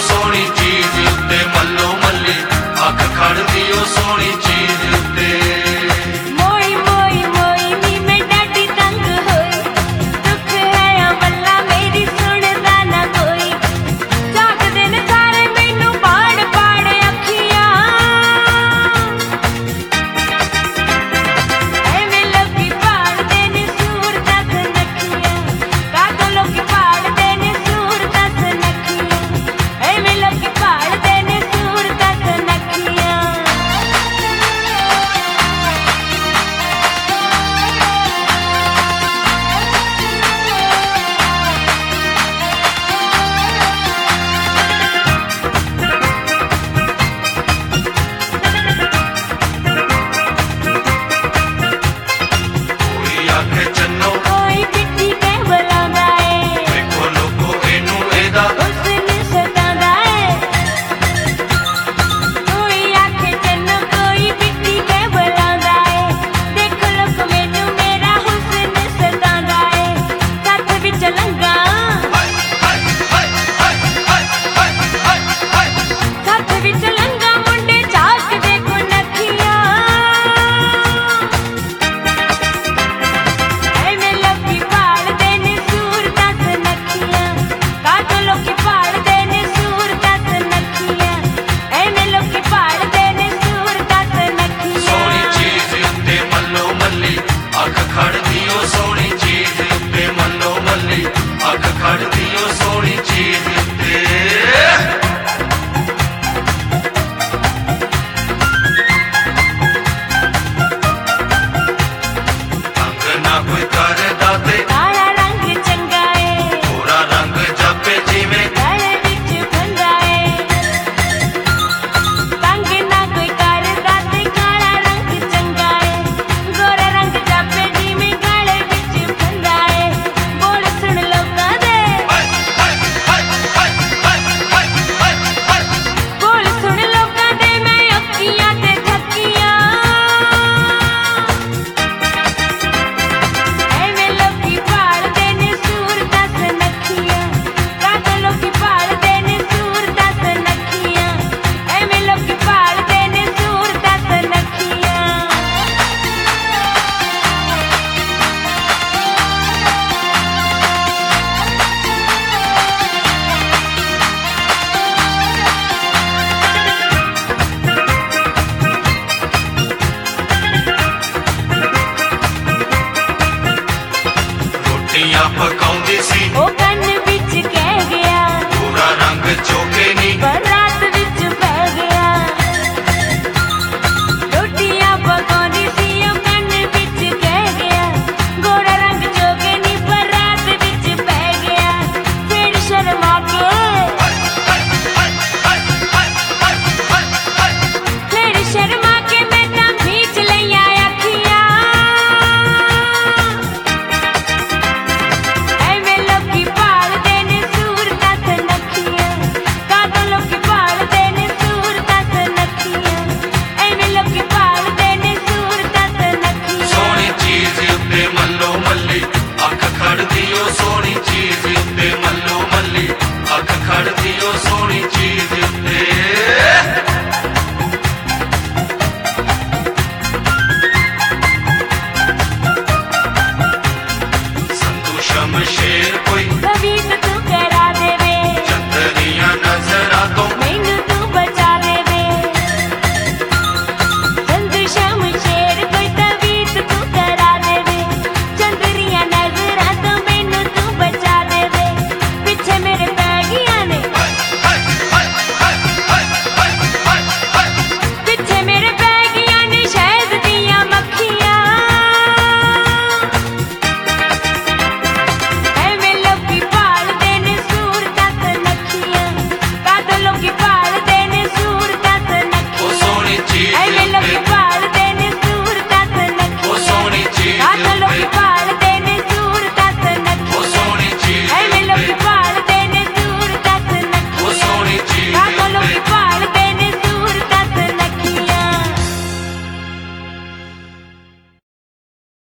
सोहनी चीज उत्ते मल्लो मल्ली अख खड़दी ओ सोहनी चीज उत्ते मोई मोई मोई नी मैं डाडी तंग होई दुख है अमला मेरी सुनदा ना कोई जागदे ने सारे मैनू पाड़ पाड़ अखियां एवें लोकी पाड़दे ने सूर दस नखियां कादो लोकी पाड़दे ने सूर दस नखियां एवें लोकी पाड़दे ने सूर दस नखियां कोई आखे चन्नो कोई पिट्ठी के बुलांदा है देखो लोगो एनू एदा उसने सतांदा है कोई आखे चन्नो कोई पिट्ठी के बुलांदा है देखो लोग मैनू मेरा हुस्न सतांदा है साथ विच लंगा साथ विच लंगा मुंडे झाक देखो नखियां एवें लोकी पाड़दे ने सूर दस नखियां कादो लोकी पाड़दे ने सूर दस नखियां एवें लोकी पाड़दे ने सूर दस सोहनी नखियां चीज उत्ते मल्लो मल्ली अख खड़दी ओ सोहनी चीज उत्ते मल्लो मल्ली अख खड़दी ओ सोहनी चीज उत्ते तंग ना कोई करदा ते काला रंग चंगा है गोरा रंग जापे जिवें गले विच फंदा है तंग ना कोई करदा ते काला रंग चंगा है गोरा रंग जापे जिवें गले विच फंदा है बोल सुन लोकां दे बोल सुन लोकां दे मैं अखियां ते थकियां एवें लोकी पाड़दे ने सूर दस नखियां कादो लोकी पाड़दे ने सूर दस नखियां एवें लोकी पाड़दे ने सूर दस नखियां रोटियां पकाउंदी सी ओ कन्न विच कह गया गोरा रंग चोके नी पर रात विच पै गया रोटियां पकाउंदी सी ओ कन्न विच कह गया गोरा रंग जोगे नी पर रात विच पै गया फिर शर्मा के फिर शर्मा के मैं तां खींच लईयां अखियां एवें लोकी पाड़दे ने सूर दस नखियां कादो लोकी पाड़दे ने सूर दस नखियां एवें लोकी पाड़दे ने सूर दस नखियां सोहनी चीज उत्ते मल्लो मल्ली अख खड़दी ओ सोहनी चीज उत्ते मल्लो मल्ली अख खड़दी ओ सोहनी चीज उत्ते संधू शमशेर कोई